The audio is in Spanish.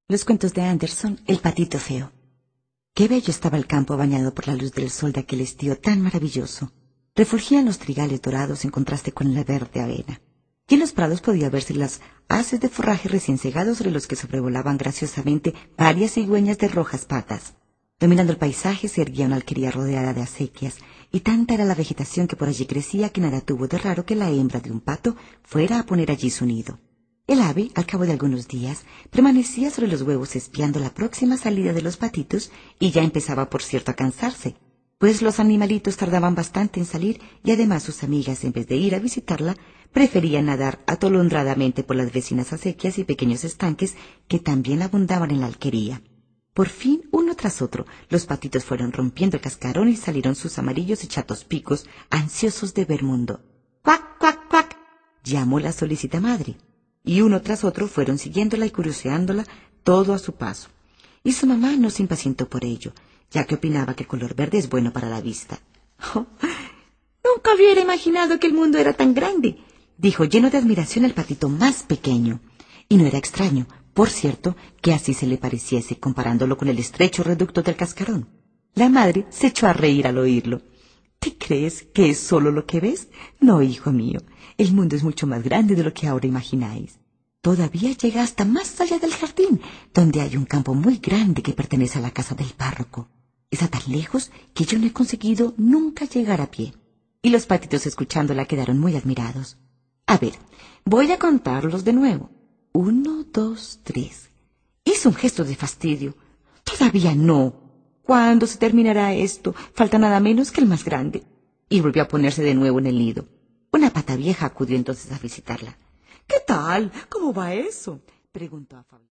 Los cuentos de Anderson, El patito feo. Qué bello estaba el campo bañado por la luz del sol de aquel estío tan maravilloso. Refulgían los trigales dorados en contraste con la verde avena. Y en los prados podía verse las haces de forraje recién cegados sobre los que sobrevolaban graciosamente varias cigüeñas de rojas patas. Dominando el paisaje se erguía una alquería rodeada de acequias, y tanta era la vegetación que por allí crecía que nada tuvo de raro que la hembra de un pato fuera a poner allí su nido. El ave, al cabo de algunos días, permanecía sobre los huevos espiando la próxima salida de los patitos y ya empezaba, por cierto, a cansarse, pues los animalitos tardaban bastante en salir y además sus amigas, en vez de ir a visitarla, preferían nadar atolondradamente por las vecinas acequias y pequeños estanques que también abundaban en la alquería. Por fin, uno tras otro, los patitos fueron rompiendo el cascarón y salieron sus amarillos y chatos picos, ansiosos de ver mundo. ¡Cuac, cuac, cuac!, llamó la solicita madre. Y uno tras otro fueron siguiéndola y curioseándola todo a su paso. Y su mamá no se impacientó por ello, ya que opinaba que el color verde es bueno para la vista. «Oh, nunca hubiera imaginado que el mundo era tan grande», dijo lleno de admiración el patito más pequeño. Y no era extraño, por cierto, que así se le pareciese comparándolo con el estrecho reducto del cascarón. La madre se echó a reír al oírlo. «¿Te crees que es solo lo que ves? No, hijo mío, el mundo es mucho más grande de lo que ahora imagináis. Todavía llega hasta más allá del jardín, donde hay un campo muy grande que pertenece a la casa del párroco. Está tan lejos que yo no he conseguido nunca llegar a pie». Y los patitos escuchándola quedaron muy admirados. «A ver, voy a contarlos de nuevo. 1, 2, 3. Hizo un gesto de fastidio. «Todavía no. ¿Cuándo se terminará esto? Falta nada menos que el más grande». Y volvió a ponerse de nuevo en el nido. Una pata vieja acudió entonces a visitarla. «¿Qué tal? ¿Cómo va eso?», preguntó afablemente.